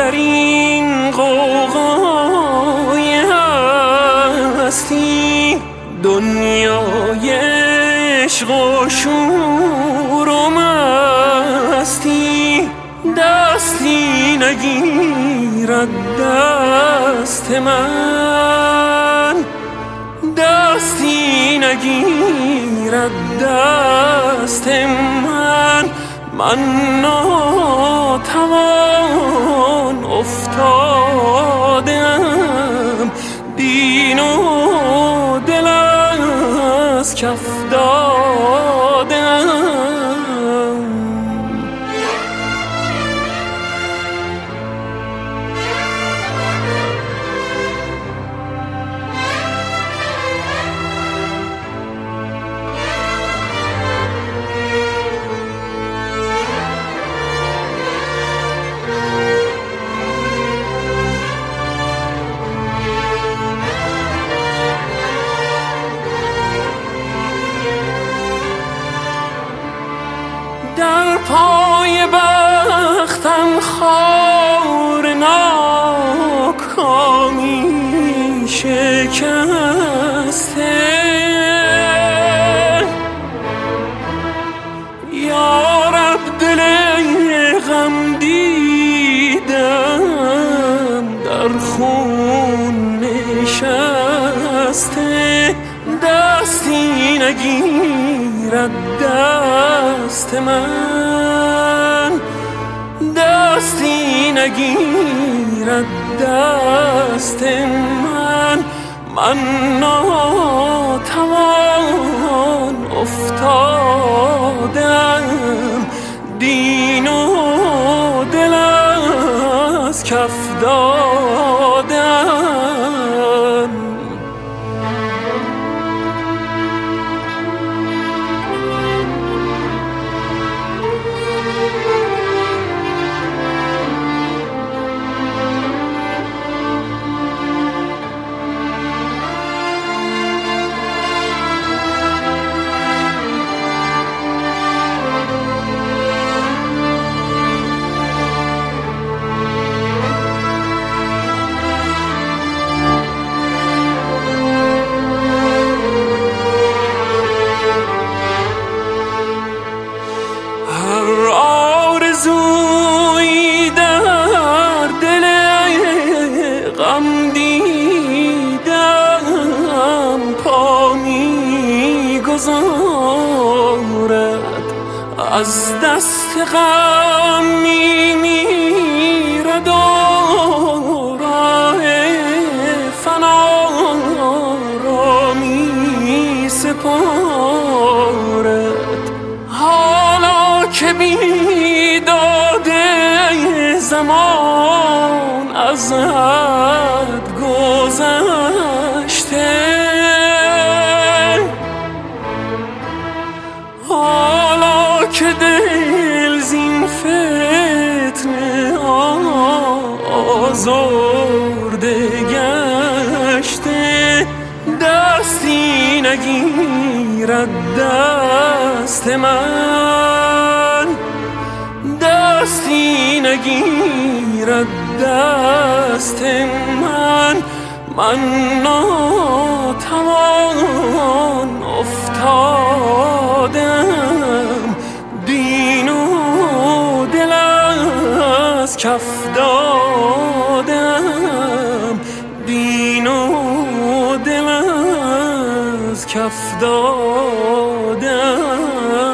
در این غوغای هستی، دنیای عشق و شور و مستی، دستی نگیرد دست من، دستی نگیرد دست من. من ناتوان افتادم، دین و دل از کف دادم. در پای بختم خار ناکامی شکسته، یا رب دل غم دیدم در خون نشسته، دستی نگیرد دست من، دستی نگیرد دست من. من ناتوان افتادم، دین و دل از کف دادم. از دست غم میمیرد و راه فنا را می سپارد. حالا که بیداده زمان از حد گذشته، که دل زین فتنه آزرده گشته، دستی نگیرد دست من، دستی نگیرد دست من. من ناتوان افتادم، دین و دل از کف دادم، دین و دل از کف دادم.